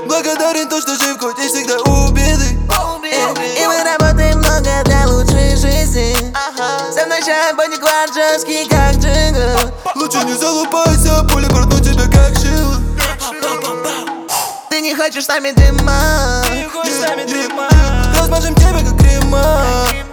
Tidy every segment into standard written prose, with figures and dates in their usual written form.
Благодарен то, что жив, хоть и всегда у беды. И мы работаем много для лучшей жизни. Со мной шампунь жесткий, как джингл. Лучше не залупайся, пуля проткну тебя как шило. Ты не хочешь с нами дыма, Размажем тебя как крема.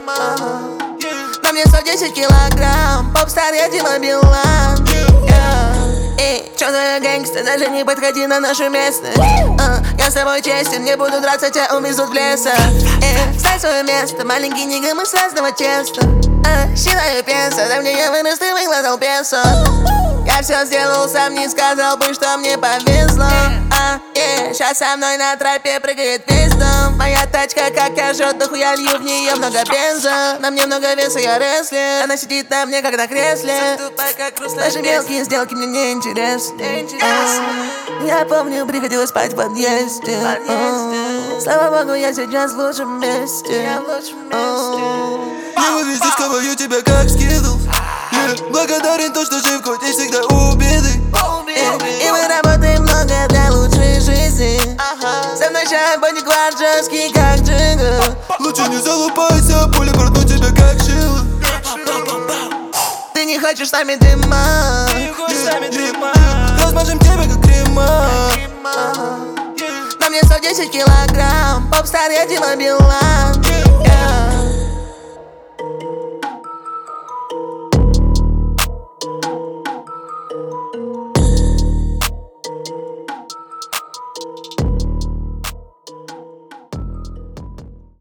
на мне 110 килограмм. Попстар, я Дима Билан. Эй, чё за гэнгстер, даже не подходи на нашу местность. Я с тобой честен, не буду драться, тебя увезут в лесо. Ставь свое место, маленький нига, мы с разного теста. Считаю пенсо, да мне я вырос, ты выкладал песо. Я все сделал сам, не сказал бы, что мне повезло. Сейчас со мной на тропе прыгает весь дом. Моя тачка как ожжет, дохуя лью в нее много бенза. На мне много веса, я рестлер. Она сидит на мне, как на кресле. Наши мелкие сделки мне не интересны. Я помню, приходилось спать в подъезде. Слава богу, я сейчас в лучшем месте. Не выглядишь, коваю тебя как скидл. Благодарен то, что жив, хоть и всегда у беды. И мы работаем много для лучшей жизни. Со мной шампунь жесткий, как джингл. Лучше не залупайся, пуля проткну тебя как шило. Ты не хочешь с нами дыма, Размажем тебя как крема. на мне 110 килограмм. Попстар, я Дима Билан.